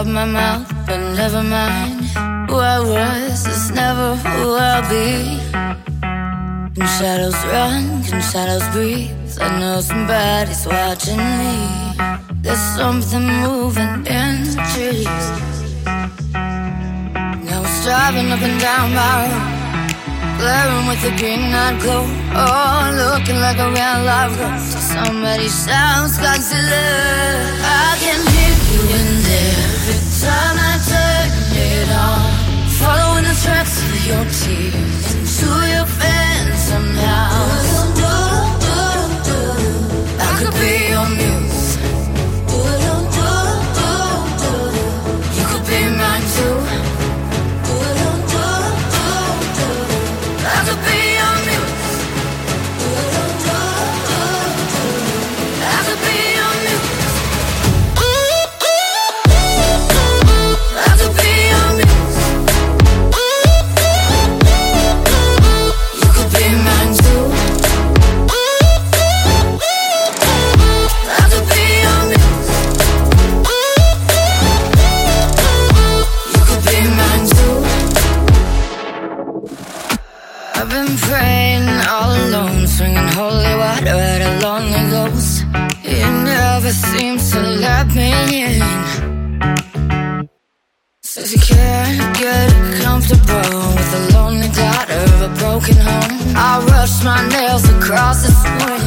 of my mouth, but never mind. Who I was is never who I'll be. Can shadows run? Can shadows breathe? I know somebody's watching me. There's something moving in the trees. Now it's driving up and down my road, glaring with a green night glow. Oh, looking like a real life ghost. Somebody shouts Godzilla. I can hear you in there every time I turn it on, following the tracks of your tears into your fans somehow. I could be your muse. You could be mine too. I could be your muse. I could be your muse. I could be your muse. You could be mine too. I could be your muse. You could be mine too. I've been praying all alone, swinging holy water at a lonely ghost. It never seems to let me in. Says you can't get comfortable with the lonely daughter of a broken home. I rush my nails across the swing.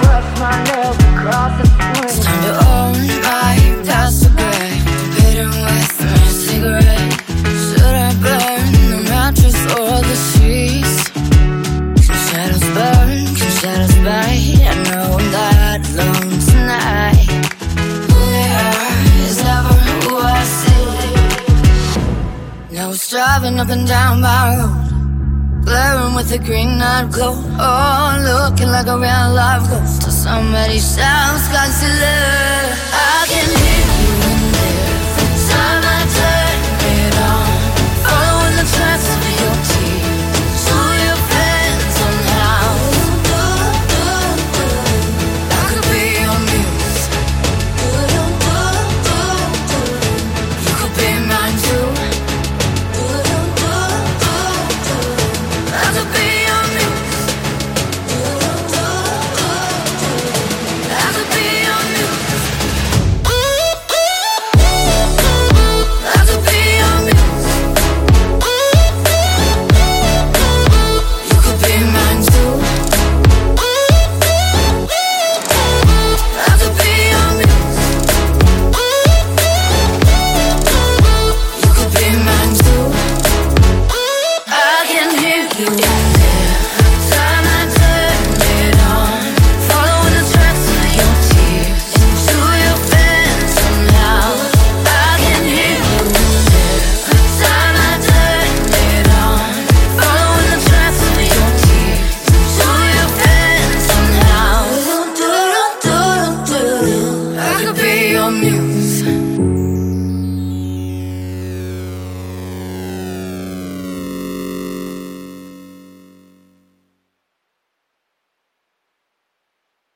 It's time to own my past regret, debating with my cigarette. Should I burn the mattress or the sheets? Can shadows burn? Can shadows bite? I know I'm not alone tonight. Who they are is never who I see. Now it's driving up and down my road, glaring with a green night glow. Oh, looking like a real life ghost. Till somebody shouts Godzilla. I can hear you in there every time I turn it on, following the tracks of your tears to your fans somehow. I could be your muse. You could be mine too. I could be your muse. I could be your muse. I could be your muse. You could be mine too. I could be your muse. You could be mine too. I can hear you in there every time I turn it on, following the tracks of your tears into your fans somehow. I can hear you in there every time I turn it on, following the tracks of your tears into your fans somehow. I could be your muse.